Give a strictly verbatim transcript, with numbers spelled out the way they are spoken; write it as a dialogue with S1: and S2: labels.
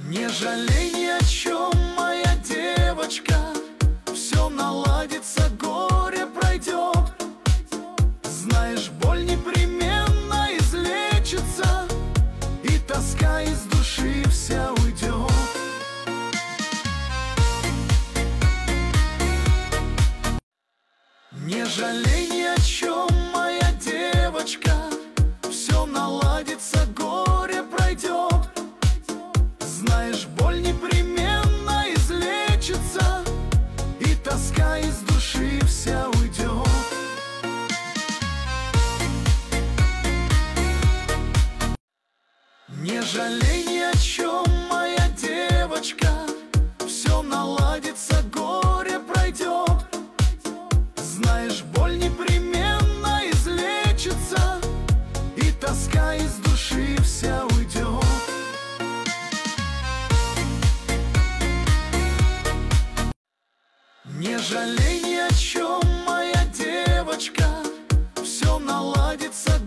S1: Не жалей ни о чем, моя девочка, все наладится, горе пройдет. Знаешь, боль непременно излечится, и тоска из души вся уйдет. Не жалей ни о чем, моя девочка, все наладится, горе пройдет. Знаешь, боль непременно излечится, и тоска из души вся уйдет. Не жалей ни о чем, моя девочка, все наладится, горе пройдет. Знаешь, боль непременно излечится, и тоска из души вся уйдет. Не жалей ни о чем, моя девочка, все наладится,